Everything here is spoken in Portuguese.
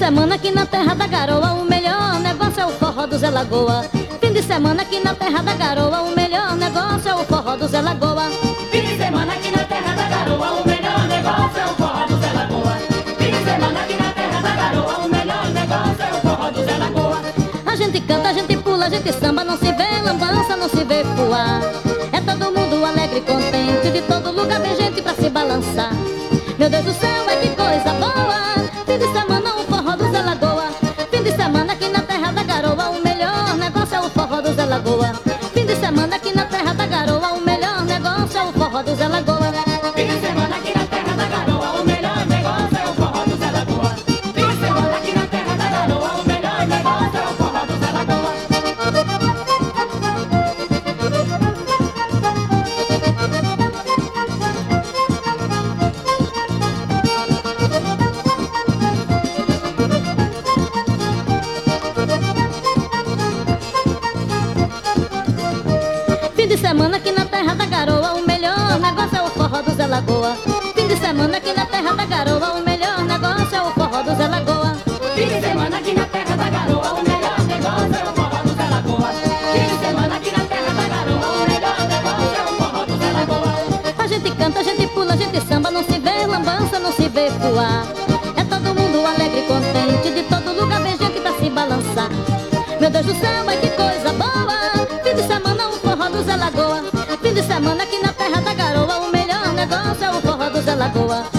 semana aqui na terra da garoa, o melhor negócio é o forró do Zé Lagoa. Fim de semana aqui na terra da garoa, o melhor negócio é o forró do Zé Lagoa. Fim de semana aqui na terra da garoa, o melhor negócio é o forró do Zé Lagoa. Fim de semana aqui na terra da garoa, o melhor negócio é o forró do Zé Lagoa. A gente canta, a gente pula, a gente samba, não se vê lambança, não se vê fuar. É todo mundo alegre e contente, de todo lugar vem gente pra se balançar. Meu Deus do céu, é que coisa boa! Fim de semana o forró do Zé Lagoa. Fim de semana aqui na terra da garoa, o melhor negócio é o forró do Zé Lagoa. Fim de semana aqui na terra da garoa, o melhor negócio é o forró do Zé Lagoa. Fim de semana aqui na terra da garoa, o melhor negócio é o forró do Zé Lagoa. Fim de semana aqui na terra da garoa, o melhor negócio é o forró do Zé Lagoa. Fim de semana aqui na terra da garoa, o melhor negócio é o forró do Zé Lagoa. Fim de semana aqui na terra da garoa, o melhor negócio é o forró do Zé Lagoa. Fim de semana aqui na terra da garoa, o melhor negócio é o forró do Zé Lagoa. Fim de semana aqui na terra da garoa, o melhor negócio é o forró do Zé Lagoa. A gente canta, a gente pula, a gente samba, não se vê lambança, não se vê fuar. É todo mundo alegre e contente, de todo lugar vem gente pra se balançar. Meu Deus do céu, ai que coisa boa! Fim de semana o forró do Zé Lagoa. Fim de semana aqui na terra da garoa, o melhor negócio é o forró do Zé Lagoa.